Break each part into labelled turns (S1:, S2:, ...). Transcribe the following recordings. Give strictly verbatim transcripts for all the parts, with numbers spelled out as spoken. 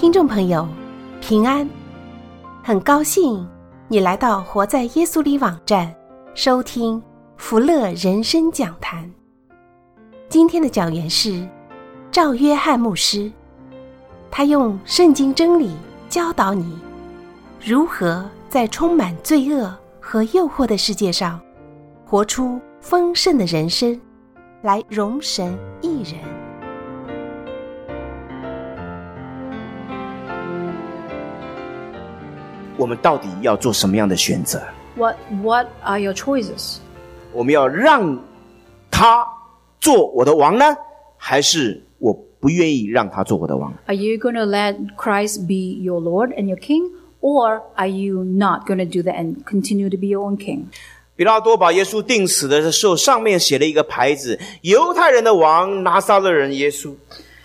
S1: 听众朋友，平安，很高兴你来到活在耶稣里网站收听福乐人生讲坛。今天的讲员是赵约翰牧师，他用圣经真理教导你如何在充满罪恶和诱惑的世界上活出丰盛的人生，来荣神益人。
S2: 我们到底要做什么样的选择？
S3: What What are your choices?
S2: 我们要让他做我的王呢，还是我不愿意让他做我的王？
S3: Are you going to let Christ be your Lord and your King? Or are you not going to do that and continue to be your own king?
S2: 彼拉多把耶稣钉死的时候，上面写了一个牌子，犹太人的王，拿撒勒人耶稣。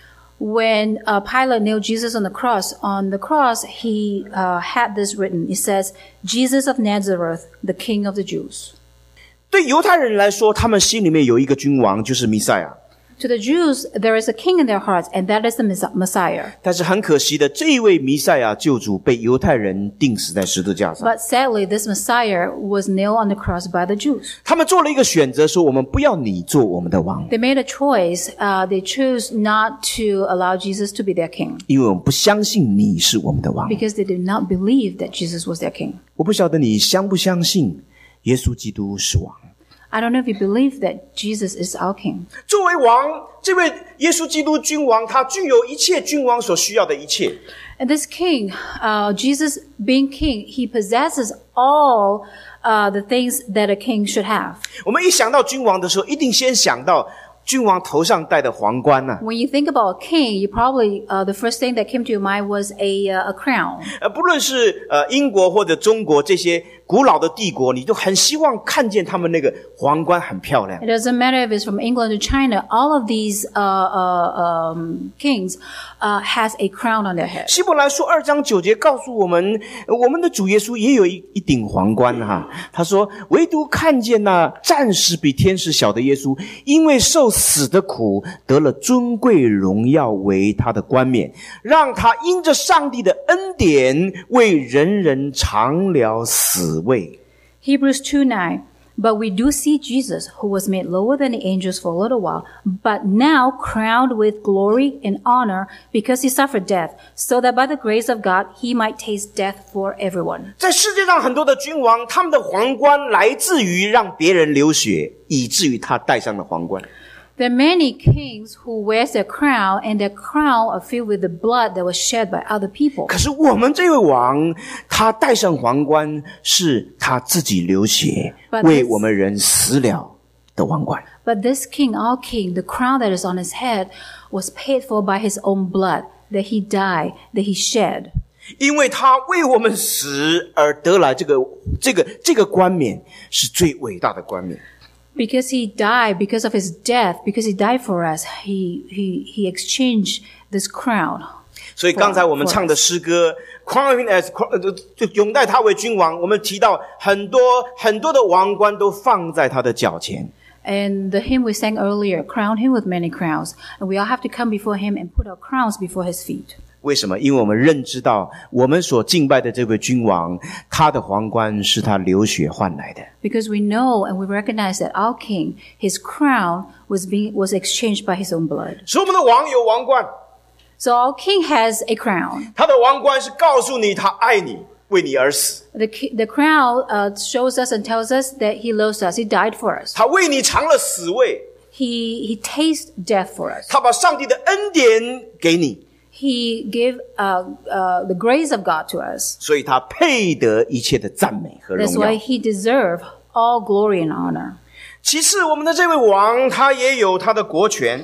S3: When uh, Pilate nailed Jesus on the cross, on the cross he uh, had this written. It says, Jesus of Nazareth, the King of the Jews.
S2: 对犹太人来说，他们心里面有一个君王，就是弥赛亚。
S3: To the Jews, there is a king in their hearts, and that is the Messiah.
S2: 但是很可惜的，这一位弥赛亚救主被犹太人钉死在十字架上。
S3: But sadly, this Messiah was nailed on the cross by the Jews.
S2: 他们做了一个选择，说我们不要你做我们的王，
S3: They made a choice. Uh, they chose not to allow Jesus to be their king
S2: 因为我们不相信你是我们的王。
S3: because they did not believe that Jesus was their king.
S2: 我不晓得你相不相信耶稣基督是王。
S3: I don't know if you believe that Jesus is our king.
S2: 作为王，这位耶稣基督君王，他具有一切君王所需要的一切。
S3: And this king, uh, Jesus being king, he possesses all uh, the things that a king should have.
S2: 我们一想到君王的时候，一定先想到君王头上戴的皇冠啊。
S3: When you think about a king, you probably, uh, the first thing that came to your mind was a, uh, a crown.
S2: 呃，不论是呃英国或者中国这些古老的帝国，你都很希望看见他们那个皇冠很漂亮。
S3: It doesn't matter if it's from England to China, all of these uh, uh, um, kings uh, has a crown on their head.
S2: 希伯来书二章九节告诉我们，呃我们的主耶稣也有一一顶皇冠哈。他说，唯独看见那暂时比天使小的耶稣，因为受死的苦，得了尊贵荣耀为他的冠冕，让他因着上帝的恩典，为人人尝了死味。
S3: Hebrews two nine. But we do see Jesus, who was made lower than the angels for a little while, but now crowned with glory and honor because he suffered death, so that by the grace of God he might taste death for everyone.
S2: 在世界上很多的君王，他们的皇冠来自于让别人流血，以至于他戴上了皇冠。
S3: There are many kings who wears their crown, and their crown are filled with the blood that was shed by other people.
S2: 可是我们这位王，他戴上皇冠，是他自己流血，
S3: But this-
S2: 为我们人死了的皇冠。
S3: But this king, our king, the crown that is on his head, was paid for by his own blood, that he died, that he shed.
S2: 因为他为我们死而得来这个这个这个冠冕，是最伟大的冠冕。
S3: Because he died, because of his death, because he died for us, he he he exchanged this crown.
S2: 所以刚才我们唱的诗歌 ，Crown him as 就拥戴他为君王。我们提到很多很多的王冠都放在他的脚前。
S3: And the hymn we sang earlier, crown him with many crowns. And we all have to come before him and put our crowns before his feet.
S2: 为什么？因为我们认知到，我们所敬拜的这位君王，他的皇冠是他流血换来的。
S3: Because we know and we recognize that our king, his crown was being was exchanged by his own blood.
S2: 使我们的王有王冠，
S3: So our king has a crown.
S2: 他的王冠是告诉你他爱你，为你而死，
S3: The ki- the crown uh, shows us and tells us that he loves us. He died for us.
S2: 他为你尝了死味，
S3: He he tastes death for us.
S2: 他把上帝的恩典给你，
S3: He gave uh, uh, the grace of God to us.
S2: 所以他配得一切的赞美和荣
S3: That's why
S2: 耀。
S3: he deserves all glory and honor.
S2: 其次，我们的这位王，他也有他的国权。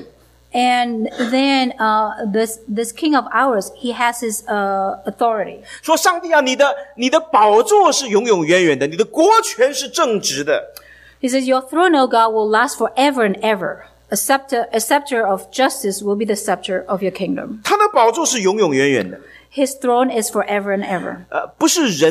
S3: And then uh, this this king of ours, he has his uh, authority.
S2: 说上帝啊，你的你的宝座是永永远远的，你的国权是正直的。
S3: He says, your throne, O God, will last forever and ever. A scepter, a scepter of justice will be the scepter of your kingdom.
S2: 他的宝座是永永远远的，
S3: His throne is forever and ever.
S2: 呃，不是人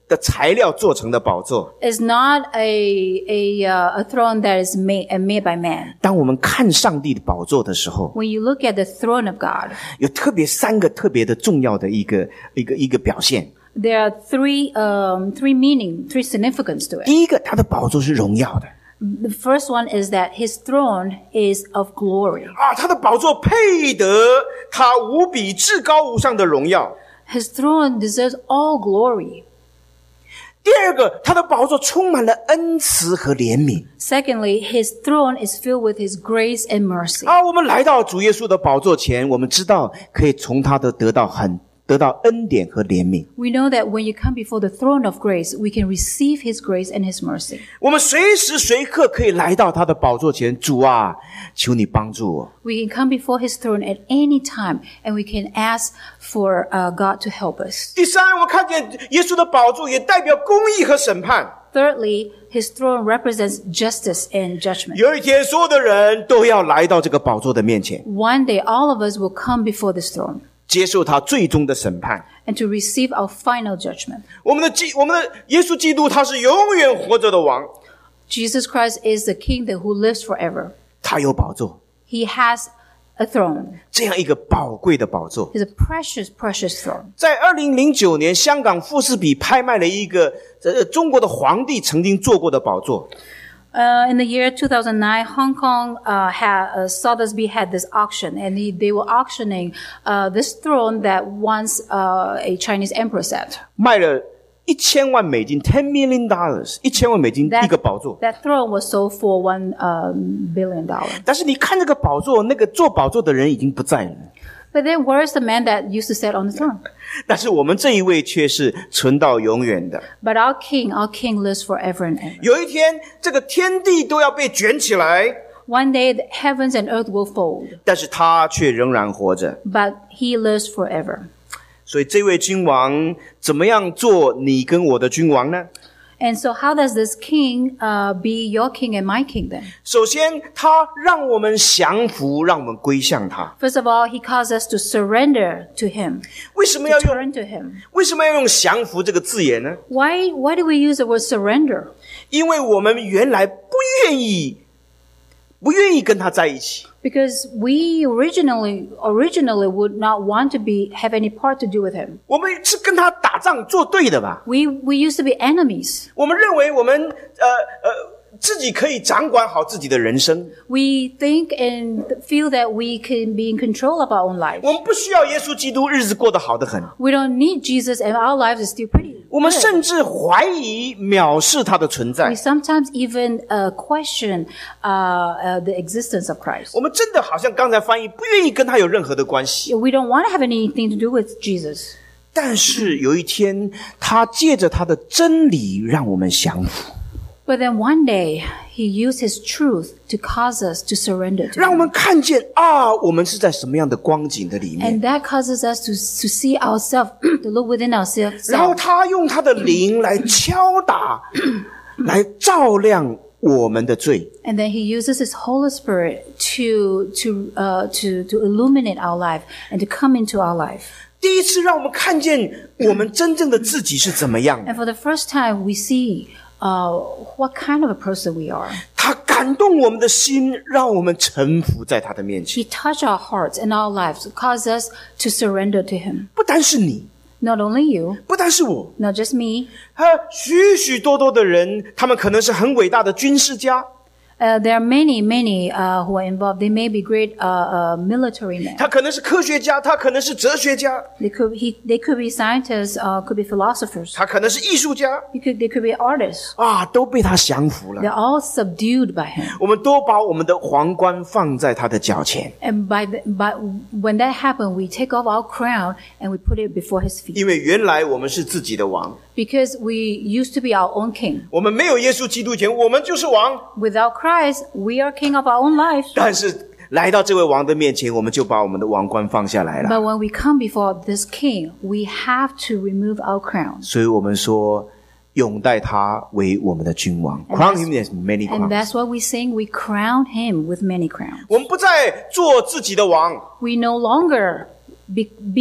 S2: 的材料做成的宝座。
S3: It's not a a uh, a throne that is made uh, made by man.
S2: 当我们看上帝的宝座的时候，
S3: When you look at the throne of God,
S2: 有特别三个特别的重要的一个一个一个表现。
S3: there are three um three meaning, three significance to it.
S2: 第一个，他的宝座是荣耀的
S3: The first one is that his throne is of glory.
S2: 啊，他的宝座配得他无比至高无上的荣耀。
S3: His throne deserves all glory.
S2: 第二个，他的宝座充满了恩慈和怜悯
S3: Secondly, his throne is filled with his grace and mercy.
S2: 啊。我们来到主耶稣的宝座前，我们知道可以从他的得到很得到恩典和怜悯。
S3: We know that when you come before the throne of grace, we can receive his grace and his mercy.
S2: 我们随时随刻可以来到他的宝座前，主啊，求你帮助我。
S3: We can come before his throne at any time, and we can ask for uh, God to help us.
S2: 第三，我们看见耶稣的宝座也代表公义和审判。
S3: Thirdly, his throne represents justice and judgment.
S2: 有一天，所有的人都要来到这个宝座的面前，
S3: One day, all of us will come before this throne
S2: 接受他最终的审判。
S3: and to receive our final judgment.
S2: 我们的基，我们的耶稣基督，他是永远活着的王，
S3: Jesus Christ is the King that who lives forever.
S2: 他有宝座，
S3: He has a throne.
S2: 这样一个宝贵的宝座。
S3: It's a precious, precious throne.
S2: 在二零零九年，香港富士比拍卖了一个呃中国的皇帝曾经坐过的宝座。
S3: Uh, in the year two thousand nine, Hong Kong uh, had uh, Sotheby's had this auction, and they, they were auctioning uh, this throne that once uh, a Chinese emperor sat.
S2: 卖了一千万美金 ，ten million dollars， 一千万美金
S3: That,
S2: 一个宝座。
S3: that throne was sold for one um, billion dollars.
S2: 但是你看这个宝座，那个做宝座的人已经不在了。
S3: But then, where is the man that used to sit on the throne?
S2: 但是我们这一位却是存到永远的。
S3: But our King, our King lives forever and ever.
S2: 有一天，这个天地都要被卷起来，
S3: One day, the heavens and earth will fold,
S2: 但是他却仍然活着。
S3: but He lives forever.
S2: 所以这位君王怎么样做你跟我的君王呢？
S3: And so, how does this King uh, be your King and my King then?
S2: 首先，他让我们降服，让我们归向他。
S3: First of all, He calls us to surrender to Him,
S2: 为什么
S3: to
S2: 要用
S3: turn to Him.
S2: 为什么要用降服这个字眼呢？
S3: Why, why do we use the word surrender?
S2: 因为我们原来不愿意，不愿意跟他在一起。
S3: Because we originally originally would not want to be have any part to do with Him.
S2: 我们是跟他打仗作对的吧？
S3: We we used to be enemies.
S2: 我们认为我们呃呃自己可以掌管好自己的人生，
S3: We think and feel that we can be in control of our own lives.
S2: 我们不需要耶稣基督，日子过得好得很。
S3: We don't need Jesus, and our lives is still pretty
S2: 我们
S3: good.
S2: 甚至怀疑、藐视他的存在
S3: We。sometimes even uh, question uh, uh, the existence of Christ.
S2: 我们真的好像刚才翻译，不愿意跟他有任何的关系。
S3: We don't want to have anything to do with Jesus.
S2: 但是有一天，他借着他的真理，让我们降服，
S3: But then one day, He used His truth to cause us to surrender to
S2: 让我
S3: Him.
S2: 们看见啊，我们是在什么样的光景的里面。
S3: And that causes us to, to see ourselves, to look within ourselves.
S2: 然后他用他的灵来敲打，来照亮我们的罪。
S3: And then He uses His Holy Spirit to, to, uh, to, to illuminate our life and to come into our life.
S2: 第一次让我们看见我们真正的自己是怎么样的。
S3: And for the first time, we see uh, what kind of a person we are.
S2: 他感动我们的心，让我们臣服在他的面前。
S3: He touched our hearts and our lives, cause us to surrender to Him.
S2: 不单是你，
S3: Not only you,
S2: 不单是我，
S3: not just me.
S2: 还有许许多多的人，他们可能是很伟大的军事家，
S3: Uh, there are many, many uh, who are involved. They may be great uh, uh, military men.
S2: 他可能是科学家，他可能是哲学家，
S3: They could, he, they could be scientists, uh, could be philosophers.
S2: 他可能是艺术家
S3: You could, they could be artists.
S2: 啊，都被他降服了。
S3: They're all subdued by Him.
S2: 我们都把我们的皇冠放在他的脚前，
S3: And by, the, by when that happened, we take off our crown and we put it before His feet.
S2: 因为原来我们是自己的王，
S3: Because we used to be our own king.
S2: 我们没有耶稣基督前，我们就是王。
S3: Without Christ, we are king of our own life.
S2: 但是来到这位王的面前，我们就把我们的王冠放下来了。
S3: But when we come before this king, we have to remove our crown.
S2: 所以我们说，拥戴他为我们的君王
S3: And
S2: ，crown
S3: that's-
S2: him as many
S3: And
S2: crowns。
S3: that's what we sing. We crown him with many crowns.
S2: 我们不再做自己的王，
S3: We no longer be, be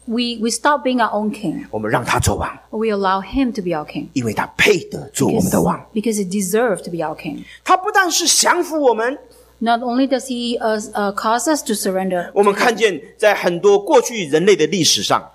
S3: we, we stop being our own king.
S2: 我们让他做王，
S3: We allow him to be our king.
S2: 因为他配得做我们的王。
S3: Because he deserves to be our king.
S2: 他不但是降服我们，
S3: Not only does he uh, uh, cause us to surrender,
S2: 我们看见在很多过去人类的历史上，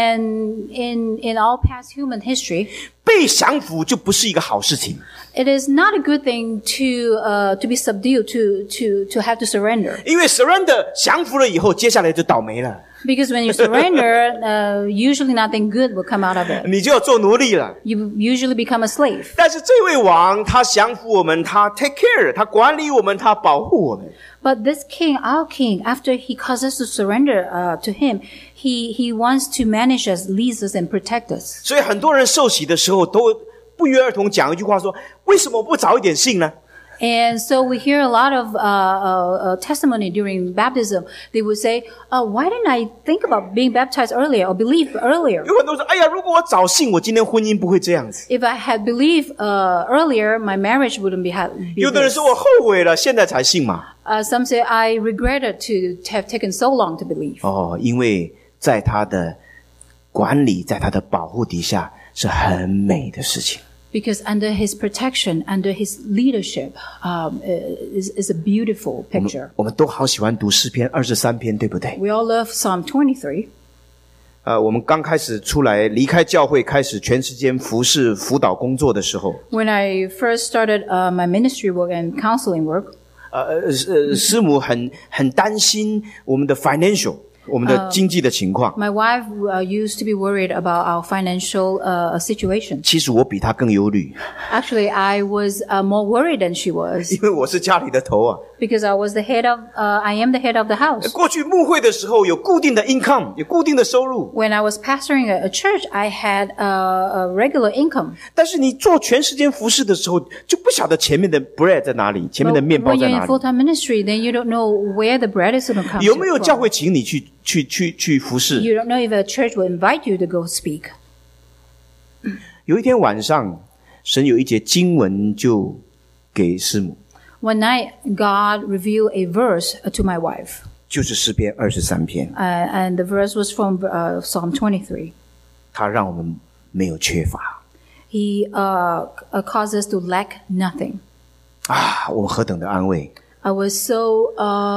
S3: and in, in all past human history,
S2: 被降服就不是一个好事情。
S3: it is not a good thing to, uh, to be subdued, to, to, to have to surrender.
S2: 因为 surrender 降服了以后，接下来就倒霉了，
S3: Because when you surrender, uh, usually nothing good will come out of it.
S2: 你就要做奴隶了。
S3: You usually become a slave.
S2: 但是这位王，他降服我们，他 take care， 他管理我们，他保护我们。
S3: But this king, our king, after he causes us to surrender uh, to him, he, he wants to manage us, leads us, and protect us.
S2: 所以很多人受洗的时候都不约而同讲一句话说：为什么不早一点信呢？
S3: And so we hear a lot of uh, uh, uh, testimony during baptism. They would say, uh, why didn't I think about being baptized earlier or believe earlier?
S2: 有很多人说：哎呀，如果我早信，我今天婚姻不会这样子。
S3: If I had believed uh, earlier, my marriage wouldn't be, ha- be
S2: 有的人
S3: this.
S2: 说：我后悔了，现在才信嘛。
S3: Uh, some say, I regretted to have taken so long to believe.
S2: 哦，因为在他的管理，在他的保护底下，是很美的事情。
S3: Because under his protection, under his leadership, um, is, is a beautiful picture.
S2: 我们都好喜欢读诗篇二十三篇，对不对？
S3: We all love Psalm twenty-three.
S2: 呃，我们刚开始出来离开教会，开始全时间服侍辅导工作的时候，
S3: When I first started uh, my ministry work and counseling work,
S2: 呃呃呃，师母很很担心我们的 financial， 我们的经济的情况。
S3: my wife uh, used to be worried about our financial uh, situation.
S2: 其实我比她更忧虑，
S3: Actually, I was uh, more worried than she was
S2: 因为我是家里的头啊。
S3: because I was the head of, uh, I am the head of the house.
S2: 过去牧会的时候有固定的 income， 有固定的收入，
S3: When I was pastoring a, a church, I had a, a regular income.
S2: 但是你做全时间服侍的时候，就不晓得前面的 bread 在哪里，前面的
S3: But
S2: 面包
S3: when
S2: 在
S3: you're
S2: 哪
S3: in
S2: 里。
S3: full-time ministry, then you don't know where the bread is going to come
S2: 有没有
S3: from.
S2: 教会请你去去去去服侍？
S3: You don't know if a church will invite you to go speak.
S2: 有一天晚上，神有一节经文就给师母，
S3: One night, God revealed a verse uh, to my wife.
S2: 就是诗篇二十三篇，
S3: Uh, and the verse was from uh, Psalm twenty-three.
S2: 它让我们没有缺乏
S3: He uh, uh, caused us to lack nothing.
S2: 啊！我们何等的安慰
S3: I was so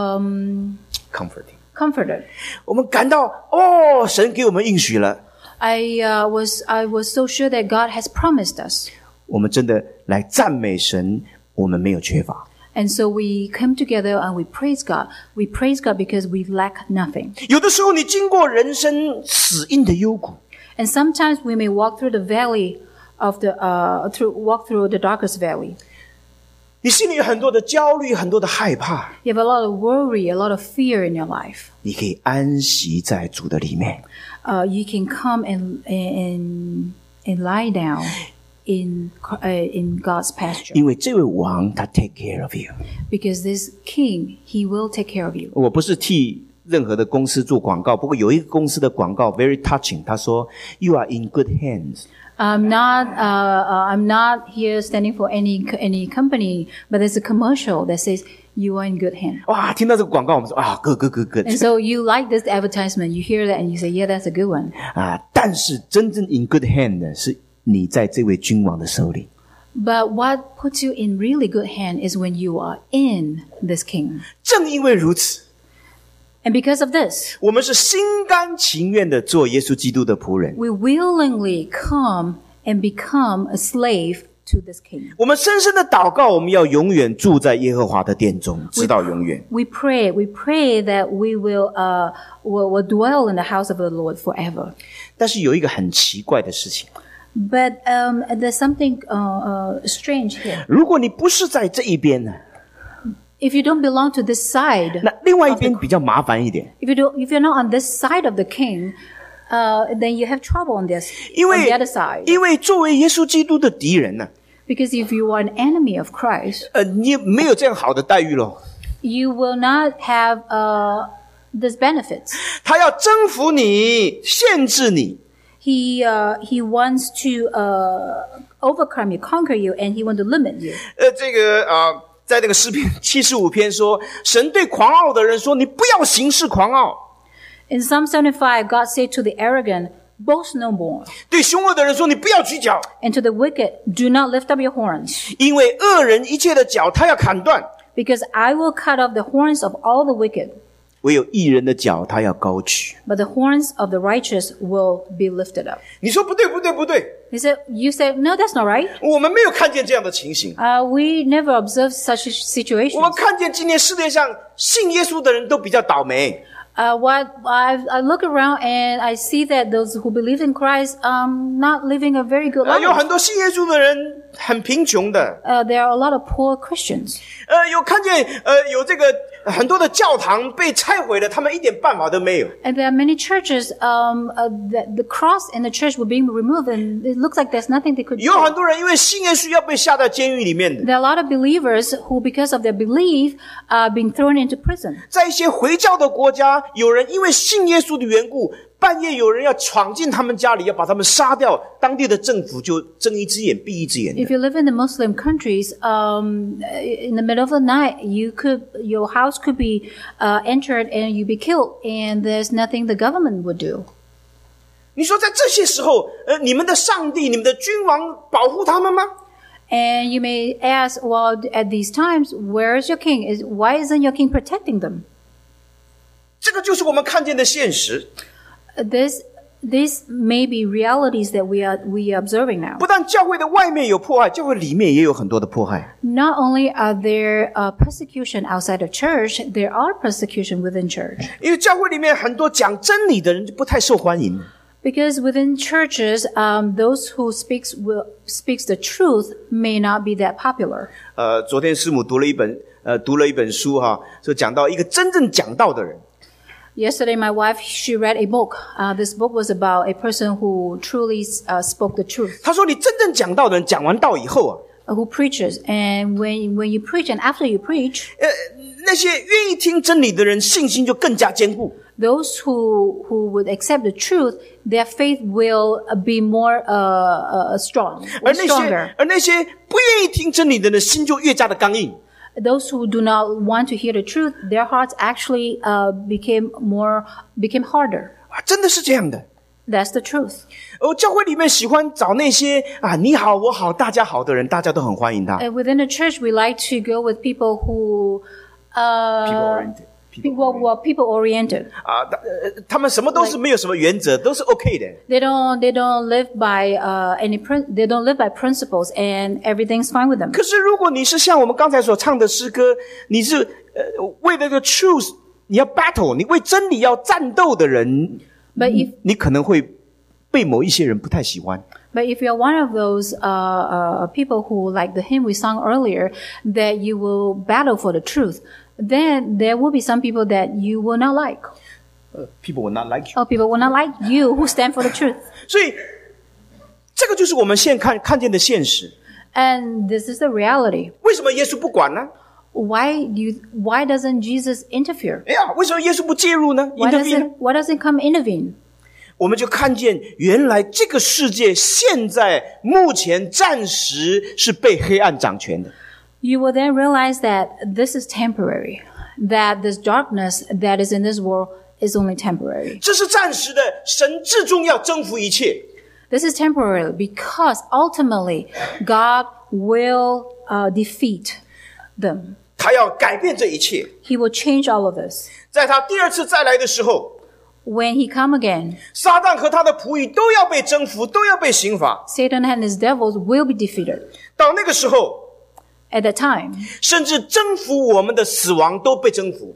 S3: um,
S2: ，comforting。
S3: comforted.
S2: 我们感到哦，神给我们应许了，
S3: I uh, was I was so sure that God has promised us.
S2: 我们真的来赞美神，我们没有缺乏。
S3: And so we come together and we praise God. We praise God because we lack nothing.
S2: 有的时候，你经过人生死荫的幽谷，
S3: And sometimes we may walk through the valley of the uh, through walk through the darkest valley.
S2: 你心里有很多的焦虑，很多的害怕，
S3: You have a lot of worry, a lot of fear in your life.
S2: 你可以安息在主的里面。
S3: Uh, you can come and and and lie down in uh, in God's pasture
S2: 因为这位王他 take care of you。
S3: because this King, He will take care of you.
S2: 我不是替任何的公司做广告，不过有一个公司的广告 very touching， 他说 You are in good hands。
S3: I'm not uh, uh, I'm not here standing for any any company, but there's a commercial that says you are in good hands.
S2: 哇，听到这个广告，我们说啊，good good good good
S3: And so you like this advertisement, you hear that and you say, yeah, that's a good one.
S2: 啊！但是真正 in good hand 的是你在这位君王的手里。
S3: But what puts you in really good hand is when you are in this King.
S2: 正因为如此，
S3: And because of this,
S2: 我们是心甘情愿的做耶稣基督的仆人。
S3: we willingly come and become a slave to this King.
S2: 我们深深的祷告，我们要永远住在耶和华的殿中，直到永远。
S3: We pray, we pray that we will uh will, will dwell in the house of the Lord forever.
S2: 但是有一个很奇怪的事情，
S3: But um, there's something uh, uh, strange here.
S2: 如果你不是在这一边呢，
S3: If you don't belong to this side,
S2: 那另外一边比较麻烦一点，
S3: if you don't, if you're not on this side of the King, uh, then you have trouble on this
S2: 因
S3: on
S2: 为
S3: the other side.
S2: 因为作为耶稣基督的敌人呢，
S3: Because if you are an enemy of Christ,
S2: 呃，你也没有这样好的待遇咯。
S3: you will not have uh, these benefits.
S2: 他要征服你，限制你。
S3: He uh, he wants to uh, overcome you, conquer you, and he wants to limit you.
S2: 呃，这个啊、呃，在那个诗篇七十五篇说，神对狂傲的人说：“你不要行事狂傲。”
S3: In Psalm seventy-five, God said to the arrogant, boast no more.
S2: 对凶恶的人说，你不要举角，
S3: And to the wicked, do not lift up your horns.
S2: 因为恶人一切的角他要砍断，
S3: Because I will cut off the horns of all the wicked.
S2: 唯有义人的角他要高举。
S3: But the horns of the righteous will be lifted up.
S2: 你说不对不对不对，
S3: He said, you said, no, that's not right.
S2: 我们没有看见这样的情形。
S3: Uh, we never observed such
S2: 我们
S3: situations.
S2: 看见今天世界上信耶稣的人都比较倒霉。
S3: Uh, what I, I look around and I see that those who believe in Christ um not living a very good
S2: 呃，有
S3: life.
S2: 很多信耶稣的人很贫穷的。
S3: Uh, there are a lot of poor Christians.
S2: 呃，有看见呃有这个很多的教堂被拆毁了，他们一点办法都没有。
S3: And there are many churches, um, uh, the, the cross in the church were being removed, and it looks like there's nothing they could
S2: 有
S3: do.
S2: 很多人因为信耶稣要被下到监狱里面的，
S3: There are a lot of believers who, because of their belief, are being thrown into prison.
S2: 在一些回教的国家，有人因为信耶稣的缘故，半夜有人要闯进他们家里，要把他们杀掉，当地的政府就睁一只眼闭一只眼的。
S3: If you live in the Muslim countries, um, in the middle of the night, you could your house could be uh, entered and you be killed, and there's nothing the government would do.
S2: 你说在这些时候，呃，你们的上帝、你们的君王保护他们吗？
S3: And you may ask, well, at these times, where is your king? Is why isn't your king protecting them?
S2: 这个就是我们看见的现实。
S3: This these may be realities that we are we are observing now.
S2: 不但教会的外面有迫害，教会里面也有很多的迫害。
S3: Not only are there uh, persecution outside of church, there are persecution within church.
S2: 因为教会里面很多讲真理的人就不太受欢迎。
S3: Because within churches, um, those who speaks will speaks the truth may not be that popular.
S2: 呃，昨天师母读了一本呃读了一本书哈，就讲到一个真正讲道的人。
S3: Yesterday, my wife she read a book. Uh, this book was about a person who truly uh, spoke the truth.
S2: 他说：“你真正讲道的人，讲完道以后啊，
S3: Uh, who preaches, and when when you preach, and after you preach,
S2: 呃，那些愿意听真理的人，信心就更加坚固。
S3: those who who would accept the truth, their faith will uh, be more uh, uh, strong,
S2: 而那
S3: stronger.
S2: 些而那些不愿意听真理的人，心就越加的刚硬。
S3: Those who do not want to hear the truth, their hearts actually uh, became more became harder.
S2: 啊，真的是这样的。
S3: That's the truth.
S2: 哦，教会里面喜欢找那些啊你好我好大家好的人，大家都很欢迎他。
S3: And within the church, we like to go with people who uh,
S2: People-oriented.
S3: People who are people oriented.
S2: 啊，他呃他们什么都是没有什么原则，都是 OK 的。
S3: They don't they don't live by uh, any prin- they don't live by principles, and everything's fine with them.
S2: 可是如果你是像我们刚才所唱的诗歌，你是呃为了个 truth 你要 battle， 你为真理要战斗的人，
S3: But if
S2: 你可能会被某一些人不太喜欢。
S3: But if you're one of those uh, uh, people who, like the hymn we sung earlier, that you will battle for the truth, then there will be some people that you will not like.
S2: People will not like you.
S3: Or people will not like you who stand for the truth.
S2: 所以这个就是我们现在看看见的现实。
S3: And this is the reality.
S2: 为什么耶稣不管呢？
S3: Why do you, why doesn't Jesus interfere?
S2: 哎呀，为什么耶稣不介入呢
S3: Why
S2: ？intervene 呢
S3: doesn't why doesn't come intervene?
S2: 我们就看见，原来这个世界现在目前暂时是被黑暗掌权的。
S3: You will then realize that this is temporary, that this darkness that is in this world is only temporary.
S2: 这是暂时的，神至终要征服一切。
S3: This is temporary because ultimately God will uh, defeat them.
S2: 他要改变这一切。
S3: He will change all of this.
S2: 在他第二次再来的时候，
S3: When he come again,
S2: 撒旦和他的仆役都要被征服，都要被刑罚。
S3: Satan and his devils will be defeated.
S2: 到那个时候，
S3: At that time,
S2: 甚至征服我们的死亡都被征服。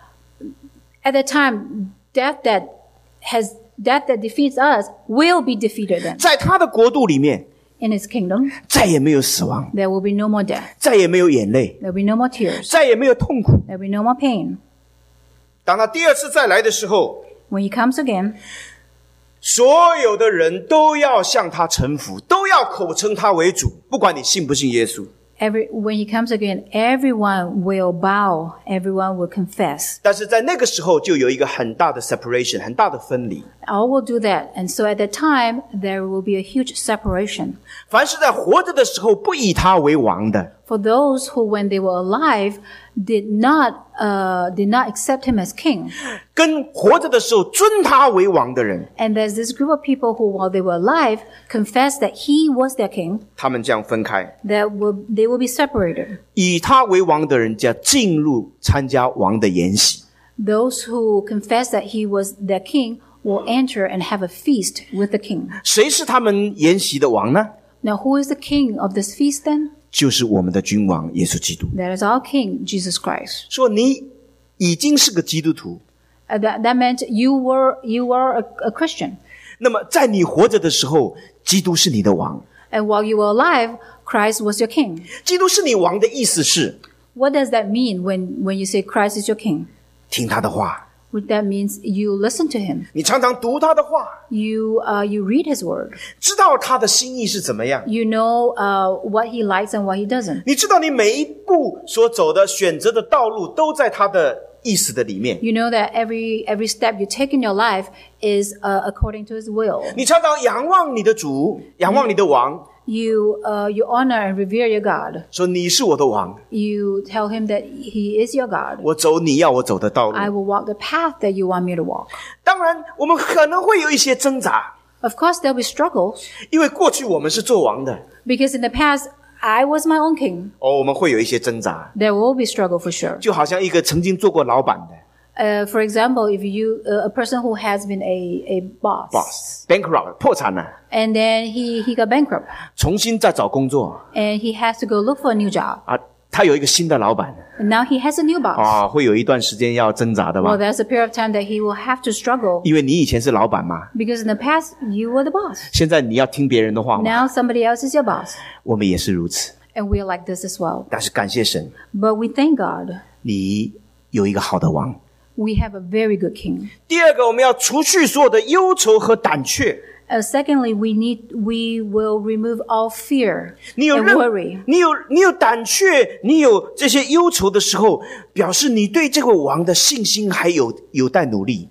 S3: at that time, death that has death that defeats us will be defeated then.
S2: 在他的国度里面，
S3: In his kingdom,
S2: 再也没有死亡，
S3: there will be no more death.
S2: 再也没有眼泪，
S3: There will be no more tears.
S2: 再也没有痛苦。
S3: There will be no more pain.
S2: 当他第二次再来的时候，
S3: When he comes again,
S2: 所有的人都要向他臣服，都要口称他为主，不管你信不信耶稣。
S3: every when he comes again, everyone will bow, everyone will confess.
S2: 但是在那个时候就有一个很大的 separation， 很大的分离。
S3: All will do that. And so at that time, there will be a huge separation.
S2: 凡是在活着的时候不以他为王的，
S3: For those who, when they were alive, did not uh, did not accept him as king.
S2: 跟活着的时候尊他为王的人，
S3: And there's this group of people who, while they were alive, confessed that he was their king,
S2: 他们将分开。
S3: that will, they will be separated.
S2: 以他为王的人将进入参加王的筵席。
S3: Those who confess that he was their king will enter and have a feast with the king.
S2: 谁是他们筵席的王呢？
S3: Now, who is the king of this feast then?
S2: 就是我们的君王耶稣基督。
S3: That is our king, Jesus Christ.
S2: 说你已经是个基督徒，
S3: Uh, that, that meant you were, you were a, a Christian.
S2: 那么在你活着的时候，基督是你的王。
S3: And while you were alive, Christ was your king.
S2: 基督是你王的意思是
S3: What does that mean when, when you say Christ is your king?
S2: 听他的话，
S3: What that means you listen to him.
S2: 你常常读他的话，
S3: You, uh, you read his word.
S2: 知道他的心意是怎么样。
S3: You know uh, what he likes and what he doesn't.
S2: 你知道你每一步所走的选择的道路都在他的意思的里面。
S3: You know that every, every step you take in your life is uh, according to his will.
S2: 你常常仰望你的主，仰望你的王，
S3: You, uh, you honor and revere your God.
S2: 说你是我的王，
S3: You tell him that he is your God.
S2: 我走你要我走的道路。
S3: I will walk the path that you want me to walk.
S2: 当然，我们可能会有一些挣扎，
S3: Of course, there'll be struggles
S2: 因为过去我们是做王的，
S3: because in the past, I was my own king.
S2: 哦，我们会有一些挣扎，
S3: There will be struggle for sure.
S2: 就好像一个曾经做过老板的
S3: Uh, for example, if you, uh, a person who has been a, a boss,
S2: boss bankrupt 破产了，
S3: and then he, he got bankrupt
S2: 重新再找工作
S3: and he has to go look for a new job.
S2: 啊，他有一个新的老板
S3: And now he has a new boss.
S2: 啊，会有一段时间要挣扎的
S3: Well,
S2: 嘛，
S3: there's a period of time that he will have to struggle
S2: 因为你以前是老板嘛，
S3: because in the past, you were the boss.
S2: 现在你要听别人的话嘛，
S3: Now somebody else is your boss.
S2: 我们也是如此。
S3: And we're like this as well.
S2: 但是感谢神，
S3: But we thank God.
S2: 你有一个好的王。
S3: We have a very good king.
S2: 第二个，我们要除去所有的忧愁和胆怯。
S3: Uh, secondly, we need, we will remove all fear
S2: 你有
S3: and
S2: 任
S3: worry.
S2: 你有你有胆怯，你有这些忧愁的时候，表示你对这个王的信心还有有待努力。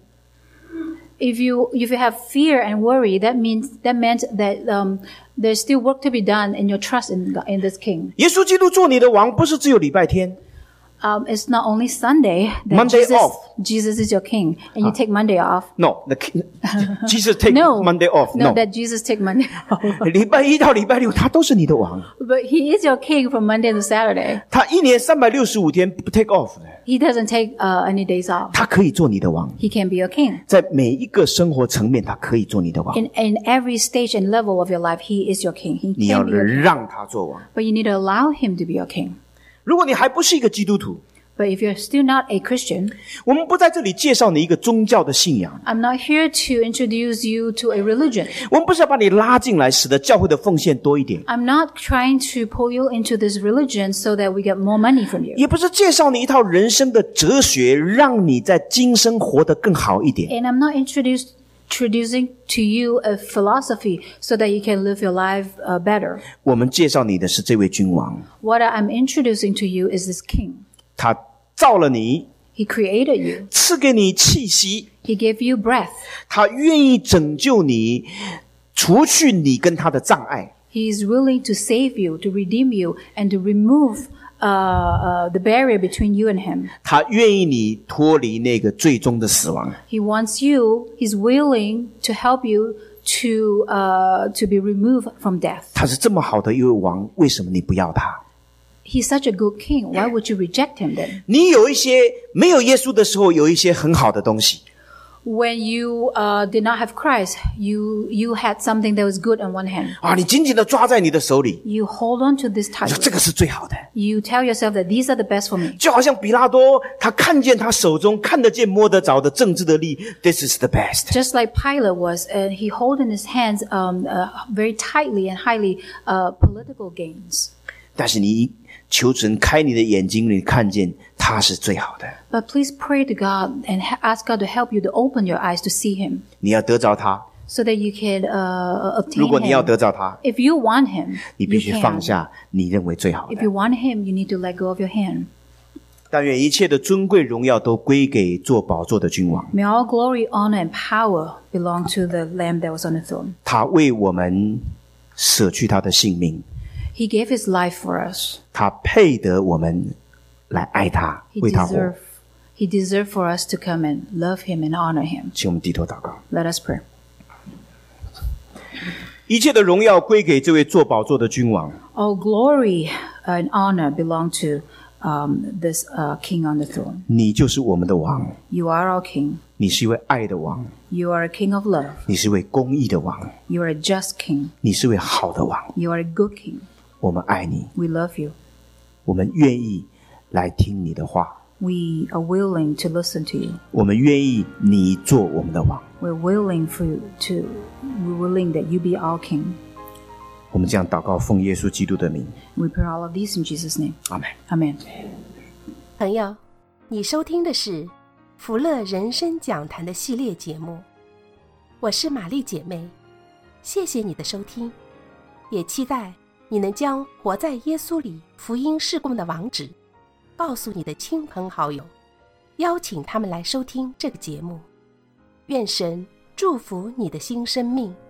S3: If you, if you have fear and worry, that means, that meant that, um, there's still work to be done in your trust in, God- in this king.
S2: 耶稣基督做你的王，不是只有礼拜天，
S3: Um, it's not only Sunday that
S2: Monday
S3: Jesus,
S2: off.
S3: Jesus is your king and you take Monday off.
S2: No, the king- Jesus take
S3: No,
S2: Monday off.
S3: No,
S2: No，
S3: that Jesus take Monday off.
S2: 礼拜一到礼拜六，他都是你的王。
S3: But he is your king from Monday to Saturday.
S2: 他一年三百六十五天不 take off 的，
S3: He doesn't take uh, any days off.
S2: 他可以做你的王。
S3: He can be your king.
S2: 在每一个生活层面，他可以做你的王。
S3: In, in every stage and level of your life, he is your king. He
S2: 你要
S3: can be your king.
S2: 让他做王。
S3: But you need to allow him to be your king.
S2: 如果你还不是一个基督徒，
S3: But if you're still not a Christian,
S2: 我们不在这里介绍你一个宗教的信仰，
S3: I'm not here to introduce you to a religion.
S2: 我们不是要把你拉进来，使得教会的奉献多一点，
S3: I'm not trying to pull you into this religion so that we get more money from you.
S2: 也不是介绍你一套人生的哲学，让你在今生活得更好一点。
S3: And I'm not introduced, introducing to you a philosophy so that you can live your life uh, better.
S2: 我们介绍你的是这位君王，
S3: What I'm introducing to you is this king.
S2: 他造了你，
S3: He created you.
S2: 赐给你气息，
S3: He gave you breath.
S2: 他愿意拯救你，除去你跟他的障碍。
S3: He is willing to save you, to redeem you, and to remove uh, uh, the barrier between you and him.
S2: 他愿意你脱离那个最终的死亡。
S3: He wants you, he's willing to help you to, uh, to be removed from death.
S2: 他是这么好的一位王，为什么你不要他？
S3: He's such a good king. Why would you reject him then?
S2: 你有一些没有耶稣的时候，有一些很好的东西，
S3: When you uh, did not have Christ, you, you had something that was good on one hand.
S2: 啊，你紧紧的抓在你的手里，
S3: You hold on to this
S2: 你说
S3: tightly.
S2: 这个是最好的。
S3: You tell yourself that these are the best for me.
S2: 就好像比拉多，他看见他手中看得见摸得着的政治的力 ，This is the best。
S3: Just like Pilate was, and he held in his hands um, uh, very tightly and highly uh, political gains.
S2: 但是你求神开你的眼睛，你看见他是最好的。
S3: But please pray to God and ha- ask God to help you to open your eyes to see him
S2: 你要得着他，
S3: so that you can uh, obtain
S2: 如果你要
S3: him.
S2: 得着他，
S3: If you want him,
S2: 你必
S3: you
S2: 须放
S3: can.
S2: 下你认为最好
S3: If
S2: 的。
S3: you want him, you need to let go of your hand.
S2: 但愿一切的尊贵荣耀都归给坐宝座的君王，
S3: May all glory, honor, and power belong to the Lamb that was on the throne.
S2: 他为我们舍去他的性命，
S3: He gave his life for us.
S2: 他配得我们来爱他，
S3: He
S2: 为他活。
S3: deserved, he deserved for us to come and love him and honor him.
S2: 请我们低头祷告。
S3: Let us pray.
S2: 一切的荣耀归给这位坐宝座的君王，
S3: All glory and honor belong to um, this uh, king on the throne.
S2: 你就是我们的王，
S3: You are our king.
S2: 你是一位爱的王，
S3: You are a king of love.
S2: 你是一位公义的王，
S3: You are a just king.
S2: 你是一位好的王。
S3: You are a good king.
S2: 我们爱你，
S3: We love you.
S2: 我们愿意来听你的话，
S3: We are willing to listen to you.
S2: 我们愿意你做我们的王。
S3: We're willing for you to, we're willing that you be our king.
S2: 我们这样祷告，奉耶稣基督的名，
S3: We pray all of these in Jesus' name.
S2: 阿门。
S3: Amen.
S1: 朋友，你收听的是福乐人生讲坛的系列节目，我是玛丽姐妹，谢谢你的收听，也期待你能将活在耶稣里福音事工的网址告诉你的亲朋好友，邀请他们来收听这个节目。愿神祝福你的新生命。